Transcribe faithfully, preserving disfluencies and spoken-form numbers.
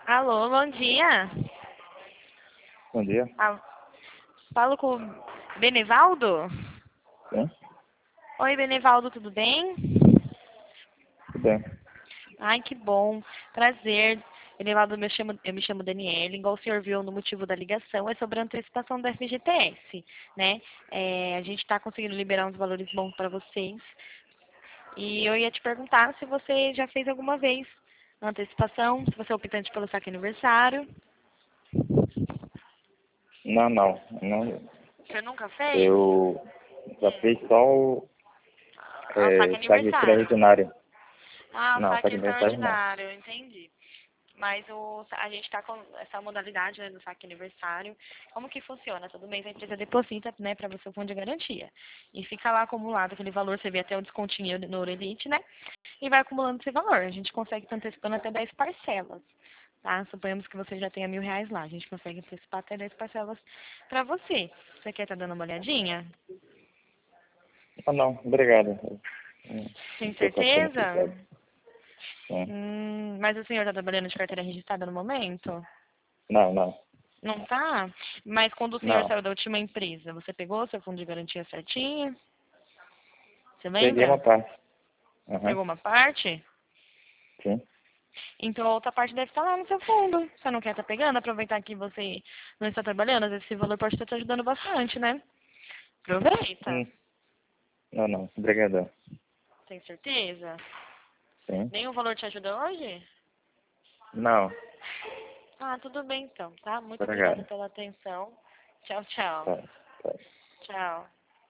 Alô, bom dia. Bom dia. Ah, falo com o Benevaldo? Sim, Oi, Benevaldo, tudo bem? tudo bem. Ai, que bom. Prazer. Benevaldo, eu me chamo, eu me chamo Daniela. Igual o senhor viu no motivo da ligação, é sobre a antecipação do F G T S, né? É, a gente está conseguindo liberar uns valores bons para vocês. E eu ia te perguntar se você já fez alguma vez a antecipação, se você é optante pelo saque aniversário. Não, não. não Você nunca fez? eu já Hum, fiz só o ah, o saque é, saque aniversário. extraordinário. Ah, o Não, saque saque aniversário não. extraordinário, entendi. Mas o, a gente está com essa modalidade, né, do saque aniversário. Como que funciona? Todo mês a empresa deposita, né, para você o fundo de garantia. E fica lá acumulado aquele valor, você vê até o descontinho no Orelite, né? E vai acumulando esse valor. A gente consegue estar antecipando até dez parcelas. Tá? Suponhamos que você já tenha mil reais lá. A gente consegue antecipar até dez parcelas para você. Você quer estar dando uma olhadinha? Ah, não, obrigado. Hum, Não Tem sei se eu tô certeza? necessitado. Sim. Hum, mas o senhor está trabalhando de carteira registrada no momento? Não, não. Não tá? Mas quando o senhor Não. saiu da última empresa, você pegou seu fundo de garantia certinho? Você Peguei uma lembra? parte. Aham. Pegou uma parte? Sim. Então a outra parte deve estar lá no seu fundo. Você não quer estar pegando? Aproveitar que você não está trabalhando, às vezes esse valor pode estar te ajudando bastante, né? Aproveita. Hum. Não, não. Obrigadão. Tem certeza? Sim. Nenhum valor te ajuda hoje? Não. Ah, tudo bem então, tá? Muito obrigada Obrigado. pela atenção. Tchau, tchau. Tá, tá. Tchau.